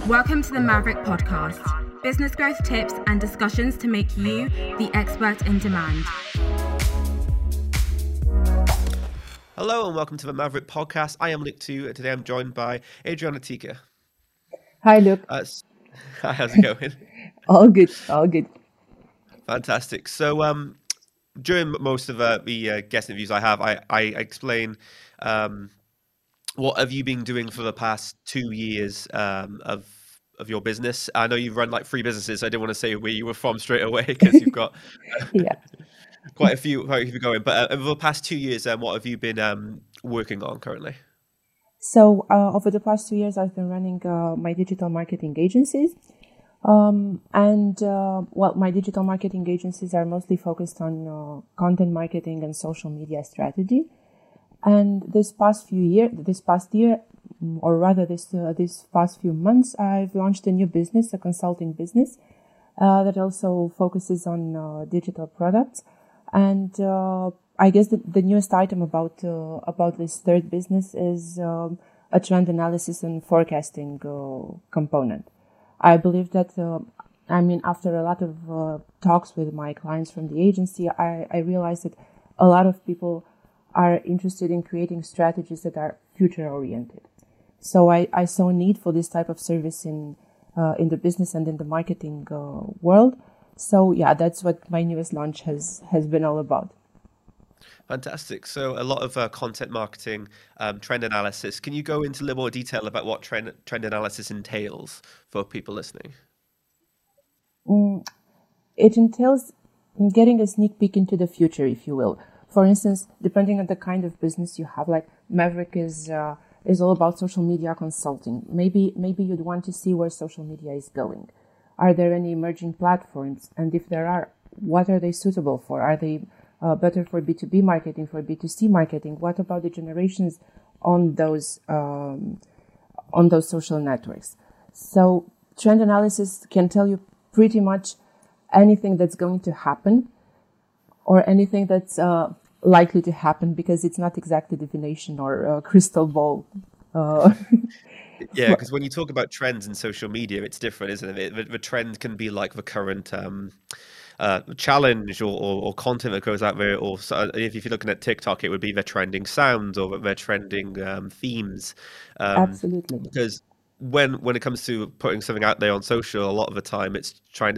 Welcome to the Maverick Podcast. Business growth tips and discussions to make you the expert in demand. Hello and welcome to the Maverick Podcast. I am Luke Tu. Today I'm joined by Adriana Tika. Hi, Luke. Hi, how's it going? All good, all good. Fantastic. So during most of the guest interviews I have, I explain what have you been doing for the past 2 years of your business. I know you've run like 3 businesses, so I didn't want to say where you were from straight away because you've got Yeah. quite a few going. But over the past 2 years, what have you been working on currently? So over the past 2 years, I've been running my digital marketing agencies. My digital marketing agencies are mostly focused on content marketing and social media strategy. And this past year, or rather this past few months, I've launched a new business, a consulting business that also focuses on digital products. And I guess the newest item about this third business is a trend analysis and forecasting component. I believe that, after a lot of talks with my clients from the agency, I realized that a lot of people are interested in creating strategies that are future-oriented. So I saw a need for this type of service in the business and in the marketing world. So yeah, that's what my newest launch has been all about. Fantastic. So a lot of content marketing, trend analysis. Can you go into a little more detail about what trend analysis entails for people listening? It entails getting a sneak peek into the future, if you will. For instance, depending on the kind of business you have, like Maverick is all about social media consulting. Maybe you'd want to see where social media is going. Are there any emerging platforms? And if there are, what are they suitable for? Are they better for B2B marketing, for B2C marketing? What about the generations on those social networks? So trend analysis can tell you pretty much anything that's going to happen or anything that's likely to happen, because it's not exactly divination or crystal ball. Yeah, because when you talk about trends in social media, it's different, isn't it? The trend can be like the current challenge or content that goes out there, or if you're looking at TikTok, it would be the trending sounds or the trending themes. Absolutely. Because when it comes to putting something out there on social, a lot of the time it's trying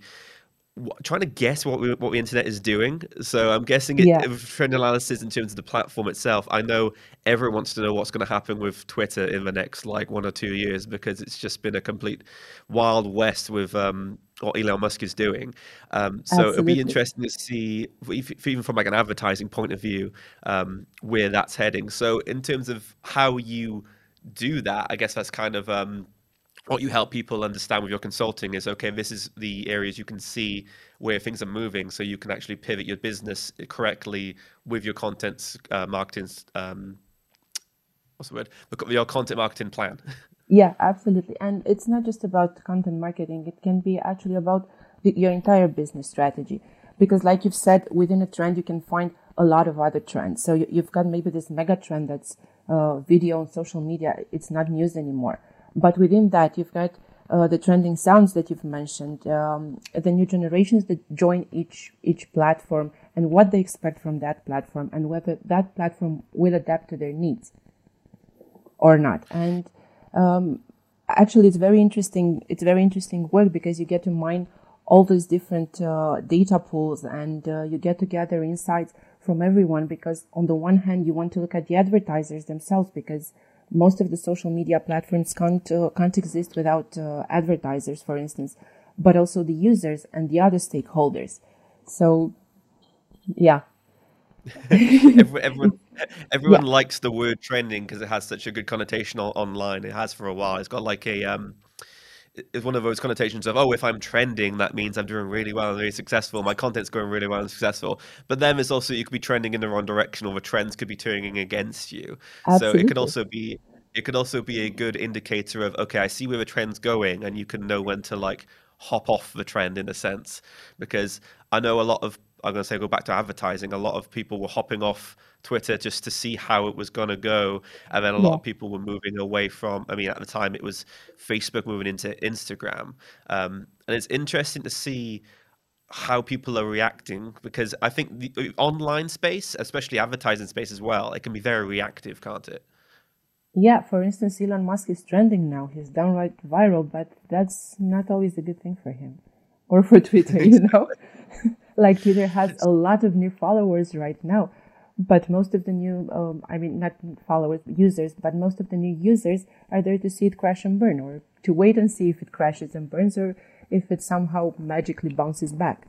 to guess what the internet is doing. So I'm guessing trend analysis in terms of the platform itself. I know everyone wants to know what's going to happen with Twitter in the next 1 or 2 years, because it's just been a complete wild west with what Elon Musk is doing. So it'll be interesting to see, even from an advertising point of view, where that's heading. So in terms of how you do that, I guess that's kind of what you help people understand with your consulting is, okay, this is the areas you can see where things are moving, so you can actually pivot your business correctly with your content marketing. What's the word? Your content marketing plan. Yeah, absolutely. And it's not just about content marketing. It can be actually about your entire business strategy. Because like you've said, within a trend, you can find a lot of other trends. So you've got maybe this mega trend that's video on social media. It's not news anymore. But within that, you've got the trending sounds that you've mentioned, the new generations that join each platform and what they expect from that platform and whether that platform will adapt to their needs or not. And actually, it's very interesting. It's very interesting work, because you get to mine all those different data pools, and you get to gather insights from everyone, because on the one hand, you want to look at the advertisers themselves, because most of the social media platforms can't exist without advertisers, for instance, but also the users and the other stakeholders. So, yeah. Everyone likes the word trending because it has such a good connotation online. It has for a while. It's got like it's one of those connotations of, oh, if I'm trending, that means I'm doing really well and really successful. My content's going really well and successful. But then there's also, you could be trending in the wrong direction, or the trends could be turning against you. Absolutely. So it could also be a good indicator of, okay, I see where the trend's going, and you can know when to hop off the trend in a sense. Because I know a lot of I'm going to say go back to advertising, a lot of people were hopping off Twitter just to see how it was going to go. And then a lot Yeah. of people were moving away from, I mean, at the time it was Facebook moving into Instagram. And it's interesting to see how people are reacting, because I think the online space, especially advertising space as well, it can be very reactive, can't it? Yeah, for instance, Elon Musk is trending now. He's downright viral, but that's not always a good thing for him or for Twitter, you know? Like Twitter has a lot of new followers right now, but most of the new, I mean, not followers, users, but most of the new users are there to see it crash and burn, or to wait and see if it crashes and burns, or if it somehow magically bounces back.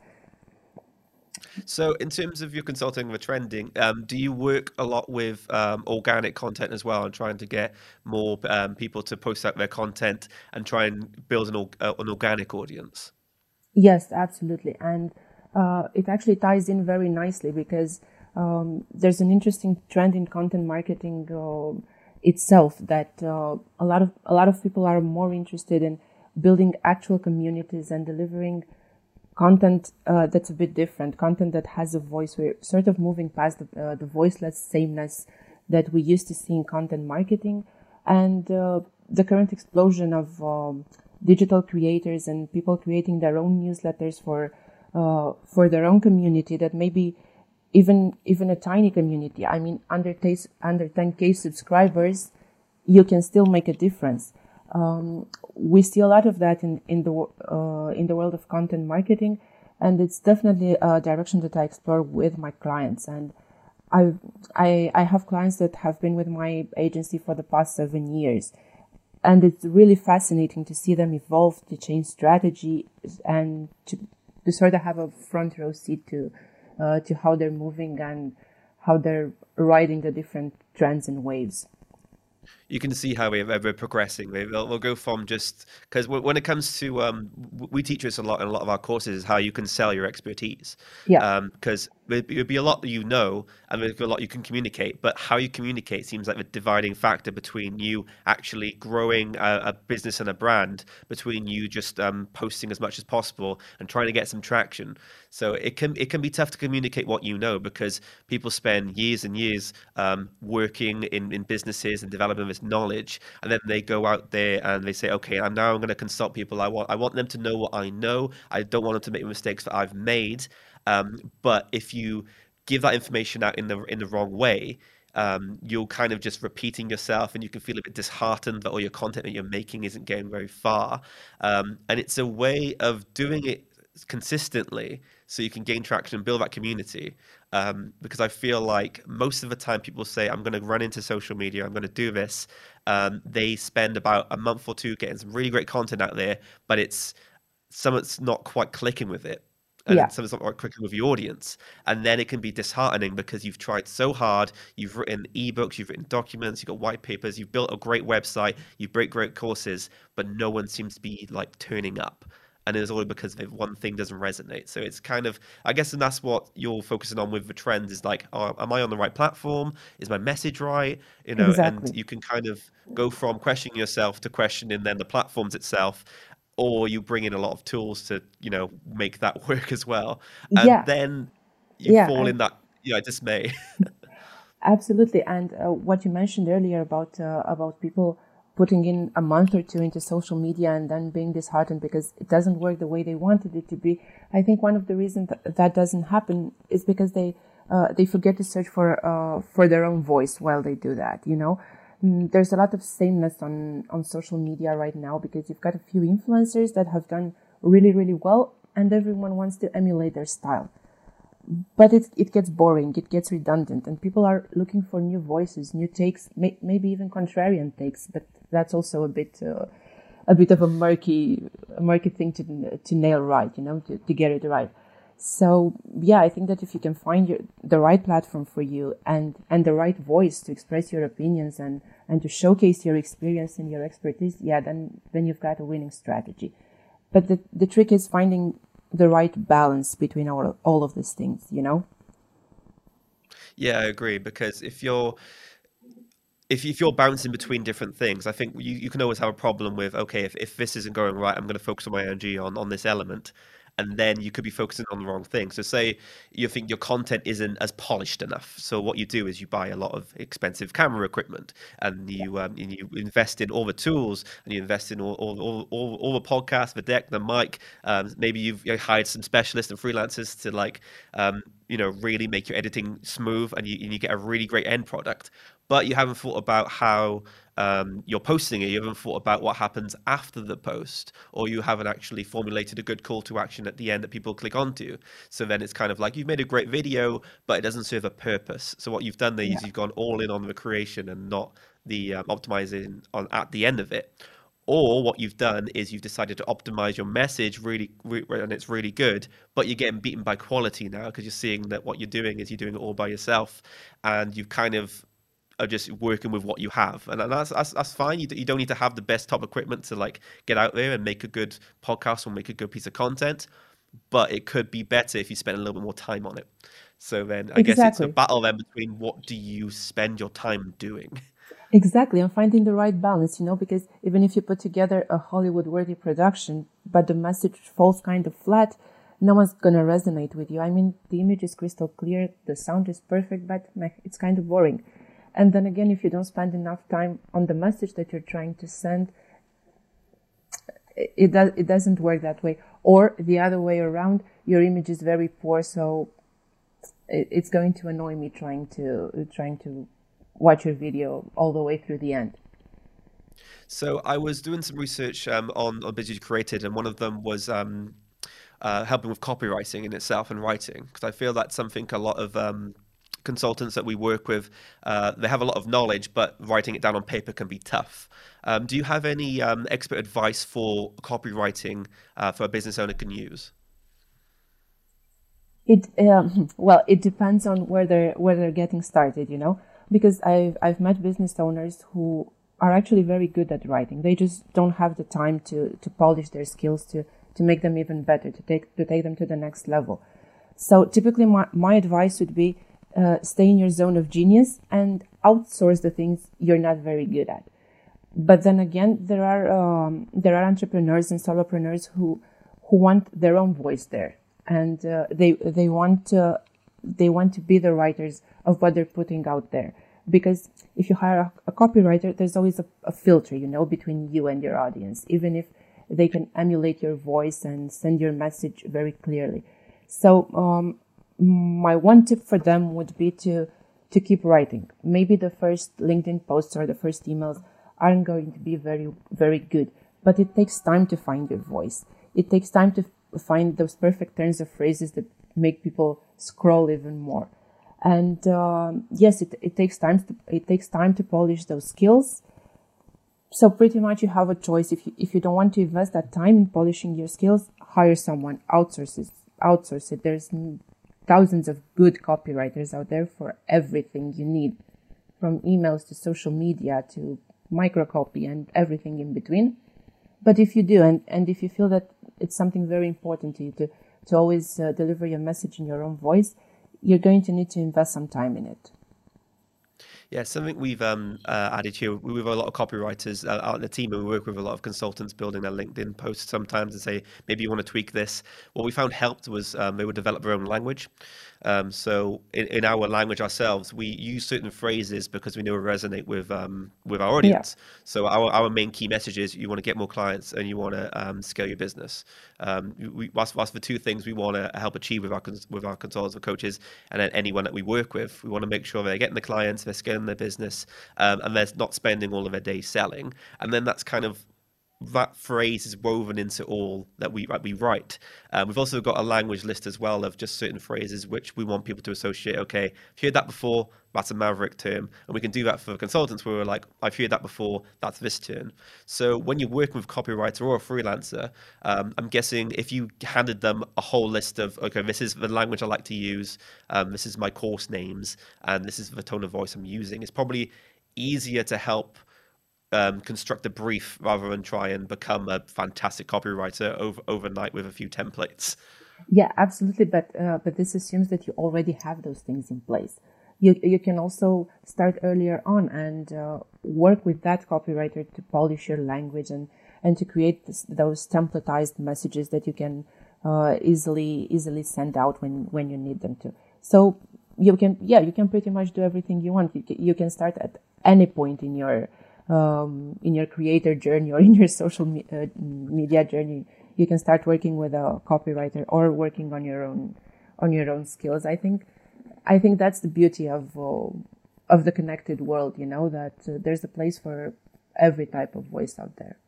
So, in terms of your consulting with trending, do you work a lot with organic content as well, and trying to get more people to post out their content and try and build an organic audience? Yes, absolutely. And it actually ties in very nicely because there's an interesting trend in content marketing itself that a lot of people are more interested in building actual communities and delivering content that's a bit different, content that has a voice. We're sort of moving past the voiceless sameness that we used to see in content marketing, and the current explosion of digital creators and people creating their own newsletters for their own community, that maybe even a tiny community. I mean, under 10K subscribers, you can still make a difference. We see a lot of that in the world of content marketing, and it's definitely a direction that I explore with my clients. And I have clients that have been with my agency for the past 7 years, and it's really fascinating to see them evolve, to change strategy, and to sort of have a front row seat to how they're moving and how they're riding the different trends and waves. You can see how we're progressing. We'll go from just, because when it comes to we teach this a lot in a lot of our courses, is how you can sell your expertise. Yeah, Because there'd be a lot that you know, and there'd be a lot you can communicate, but how you communicate seems like the dividing factor between you actually growing a business and a brand, between you just posting as much as possible and trying to get some traction. So it can be tough to communicate what you know, because people spend years and years working in businesses and developing this knowledge, and then they go out there and they say, okay, I'm going to consult people. I want them to know what I know. I don't want them to make mistakes that I've made. But if you give that information out in the wrong way, you're kind of just repeating yourself, and you can feel a bit disheartened that all your content that you're making isn't going very far. And it's a way of doing it consistently so you can gain traction and build that community. Because I feel like most of the time people say, I'm going to run into social media, I'm going to do this. They spend about a month or two getting some really great content out there, but someone's not quite clicking with it. yeah, And someone's not quite clicking with your audience. And then it can be disheartening, because you've tried so hard, you've written ebooks, you've written documents, you've got white papers, you've built a great website, you've built great courses, but no one seems to be like turning up. And it's all because one thing doesn't resonate. So it's kind of, I guess, and that's what you're focusing on with the trends, is like, oh, am I on the right platform? Is my message right? And exactly. you can kind of go from questioning yourself to questioning then the platforms itself, or you bring in a lot of tools to, make that work as well. And Yeah, then you yeah, fall and in that, dismay. absolutely. And what you mentioned earlier about people putting in a month or two into social media and then being disheartened because it doesn't work the way they wanted it to be. I think one of the reasons that doesn't happen is because they forget to search for their own voice while they do that. There's a lot of sameness on social media right now, because you've got a few influencers that have done really, really well, and everyone wants to emulate their style. But it gets boring, it gets redundant, and people are looking for new voices, new takes, maybe even contrarian takes. But that's also a bit of a murky thing to nail right, to get it right. So yeah, I think that if you can find the right platform for you and the right voice to express your opinions and to showcase your experience and your expertise, yeah, then you've got a winning strategy. But the trick is finding the right balance between all of these things, Yeah, I agree, because if you're bouncing between different things, I think you can always have a problem with, okay, if this isn't going right, I'm going to focus on my energy on this element. and then you could be focusing on the wrong thing. So say you think your content isn't as polished enough. So what you do is you buy a lot of expensive camera equipment, and you invest in all the tools, and you invest in all the podcasts, the deck, the mic. Maybe you've hired some specialists and freelancers to really make your editing smooth, and you get a really great end product. But you haven't thought about how you're posting it. You haven't thought about what happens after the post, or you haven't actually formulated a good call to action at the end that people click onto. So then it's kind of like you've made a great video, but it doesn't serve a purpose. So what you've done there is you've gone all in on the creation and not the optimizing on at the end of it. Or what you've done is you've decided to optimize your message and it's really good, but you're getting beaten by quality now because you're seeing that what you're doing is you're doing it all by yourself, and you've kind of are just working with what you have, and that's fine. You don't need to have the best top equipment to like get out there and make a good podcast or make a good piece of content, but it could be better if you spend a little bit more time on it. So then I guess it's a battle then between what do you spend your time doing. Exactly, and finding the right balance, because even if you put together a Hollywood-worthy production, but the message falls kind of flat, no one's going to resonate with you. I mean, the image is crystal clear, the sound is perfect, but it's kind of boring. And then again, if you don't spend enough time on the message that you're trying to send, it doesn't work that way. Or the other way around, your image is very poor, so it's going to annoy me trying to watch your video all the way through the end. So I was doing some research on Busy Created, and one of them was helping with copywriting in itself and writing, because I feel that's something a lot of consultants that we work with, they have a lot of knowledge, but writing it down on paper can be tough. Do you have any expert advice for copywriting for a business owner can use? It depends on where they're getting started, because I've met business owners who are actually very good at writing. They just don't have the time to polish their skills to make them even better, to take them to the next level. So typically my advice would be stay in your zone of genius and outsource the things you're not very good at. But then again, there are entrepreneurs and solopreneurs who want their own voice there, and they want to be the writers of what they're putting out there. Because if you hire a copywriter, there's always a filter, between you and your audience, even if they can emulate your voice and send your message very clearly. So my one tip for them would be to keep writing. Maybe the first LinkedIn posts or the first emails aren't going to be very, very good, but it takes time to find your voice. It takes time to find those perfect turns of phrases that make people scroll even more. And yes, it takes time to polish those skills. So pretty much you have a choice. If you don't want to invest that time in polishing your skills, hire someone, outsource it. There's thousands of good copywriters out there for everything you need, from emails to social media to microcopy and everything in between. But if you do, and if you feel that it's something very important to you to always deliver your message in your own voice, you're going to need to invest some time in it. Yeah, something we've added here. We have a lot of copywriters out in the team, and we work with a lot of consultants building their LinkedIn posts sometimes and say, maybe you want to tweak this. What we found helped was they would develop their own language. So in our language ourselves, we use certain phrases because we know it resonate with our audience. Yeah. So our main key message is you want to get more clients and you want to scale your business. That's the two things we want to help achieve with our consultants or coaches, and then anyone that we work with. We want to make sure they're getting the clients, they're scaling their business, and they're not spending all of their day selling. And then that's kind of that phrase is woven into all that we write. We've also got a language list as well of just certain phrases which we want people to associate. Okay, I've heard that before, that's a Maverick term. And we can do that for consultants where we're like, I've heard that before, that's this term. So when you're working with a copywriter or a freelancer, I'm guessing if you handed them a whole list of, okay, this is the language I like to use, this is my course names, and this is the tone of voice I'm using, it's probably easier to help construct a brief rather than try and become a fantastic copywriter overnight with a few templates. Yeah, absolutely. But this assumes that you already have those things in place. You can also start earlier on and work with that copywriter to polish your language and to create those templatized messages that you can easily send out when you need them to. So you can pretty much do everything you want. You can start at any point in your creator journey or in your social media journey. You can start working with a copywriter or working on your own skills. I think that's the beauty of the connected world. That there's a place for every type of voice out there.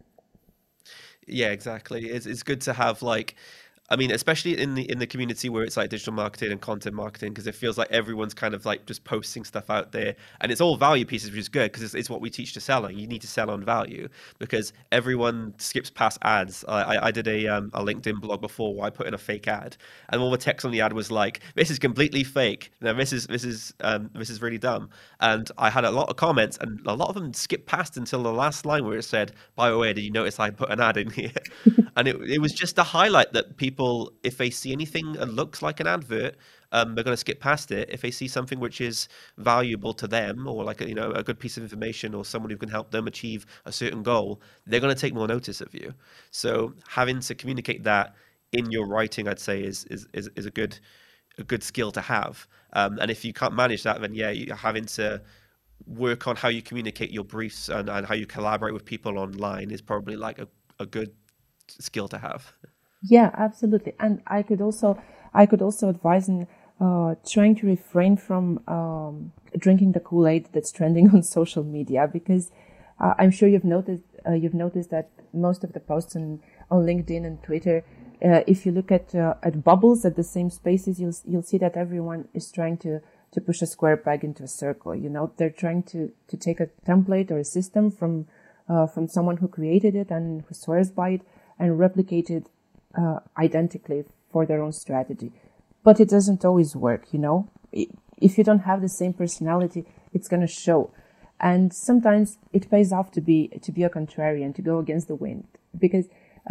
Yeah, exactly. It's good to have especially in the community where it's like digital marketing and content marketing, because it feels like everyone's kind of like just posting stuff out there, and it's all value pieces, which is good because it's what we teach to sell on. You need to sell on value because everyone skips past ads. I did a LinkedIn blog before where I put in a fake ad, and all the text on the ad was like, "This is completely fake. Now this is really dumb." And I had a lot of comments, and a lot of them skipped past until the last line where it said, "By the way, did you notice I put an ad in here?" And it was just to highlight that people, if they see anything that looks like an advert, they're going to skip past it. If they see something which is valuable to them, or like a good piece of information, or someone who can help them achieve a certain goal, they're going to take more notice of you. So having to communicate that in your writing, I'd say, is a good skill to have. And if you can't manage that, then you're having to work on how you communicate your briefs and how you collaborate with people online is probably like a good skill to have. Yeah, absolutely. And I could also advise in trying to refrain from drinking the Kool-Aid that's trending on social media, because I'm sure you've noticed that most of the posts on LinkedIn and Twitter, if you look at bubbles at the same spaces, you'll see that everyone is trying to push a square peg into a circle. They're trying to take a template or a system from someone who created it and who swears by it and replicate it identically for their own strategy. But it doesn't always work, If you don't have the same personality, it's going to show. And sometimes it pays off to be a contrarian, to go against the wind. Because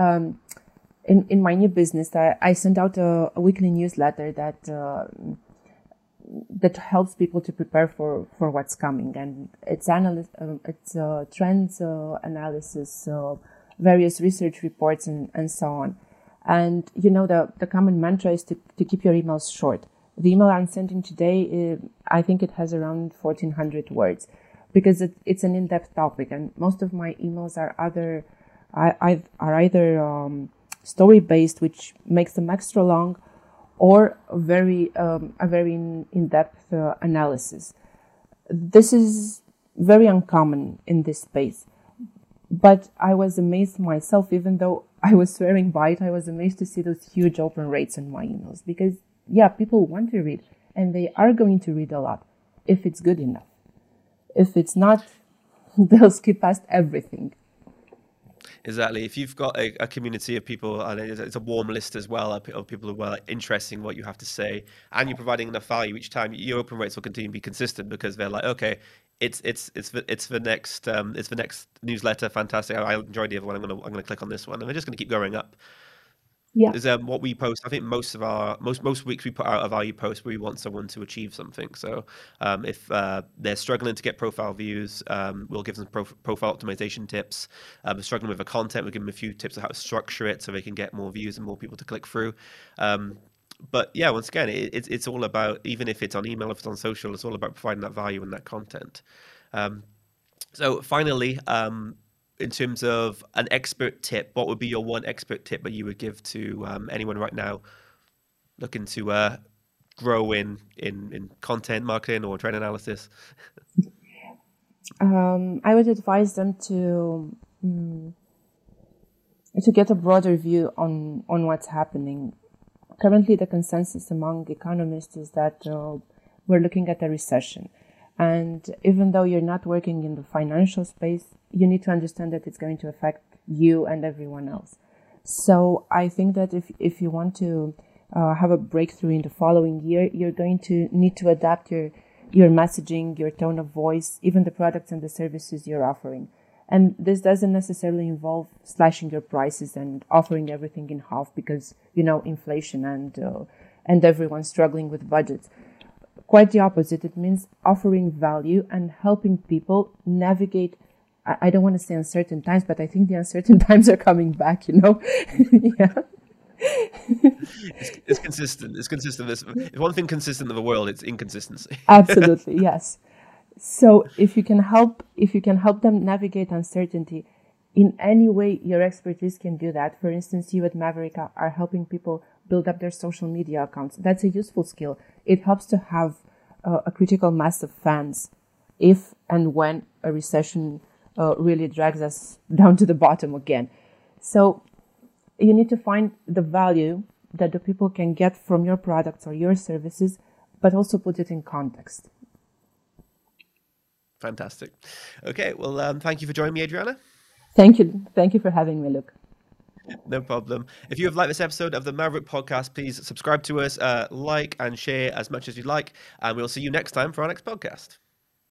in my new business, I send out a weekly newsletter that helps people to prepare for what's coming. And it's trends analysis, various research reports, and so on. And the common mantra is to keep your emails short. The email I'm sending today, I think it has around 1,400 words, because it's an in-depth topic, and most of my emails are either story-based, which makes them extra long, or a very in-depth analysis. This is very uncommon in this space. But I was amazed myself, even though I was swearing by it, I was amazed to see those huge open rates on my emails. Because, people want to read, and they are going to read a lot, if it's good enough. If it's not, they'll skip past everything. Exactly. If you've got a community of people, and it's a warm list as well of people who are interested in what you have to say, and you're providing enough value each time, your open rates will continue to be consistent, because they're like, okay, it's the next newsletter. Fantastic. I enjoyed the other one. I'm gonna click on this one, and they're just gonna keep going up. Yeah. Is what we post. I think most weeks we put out a value post where we want someone to achieve something. So if they're struggling to get profile views, we'll give them profile optimization tips. If they're struggling with the content, we'll give them a few tips on how to structure it so they can get more views and more people to click through. But yeah, once again, it's all about, even if it's on email, if it's on social, it's all about providing that value and that content. So finally, in terms of an expert tip, what would be your one expert tip that you would give to anyone right now looking to grow in content marketing or trend analysis? I would advise them to get a broader view on what's happening. Currently, the consensus among economists is that we're looking at a recession. And even though you're not working in the financial space, you need to understand that it's going to affect you and everyone else. So I think that if you want to have a breakthrough in the following year, you're going to need to adapt your messaging, your tone of voice, even the products and the services you're offering. And this doesn't necessarily involve slashing your prices and offering everything in half because, inflation and everyone's struggling with budgets. Quite the opposite. It means offering value and helping people navigate, I don't want to say uncertain times, but I think the uncertain times are coming back, Yeah. It's consistent. It's consistent. If one thing consistent in the world, it's inconsistency. Absolutely, yes. So if you can help them navigate uncertainty in any way your expertise can do that. For instance, you at Maverick are helping people build up their social media accounts. That's a useful skill. It helps to have a critical mass of fans if and when a recession really drags us down to the bottom again. So you need to find the value that the people can get from your products or your services, but also put it in context. Fantastic. Okay, well, thank you for joining me, Adriana. Thank you. Thank you for having me, Luke. No problem. If you have liked this episode of the Maverick Podcast, please subscribe to us, like and share as much as you like, and we'll see you next time for our next podcast.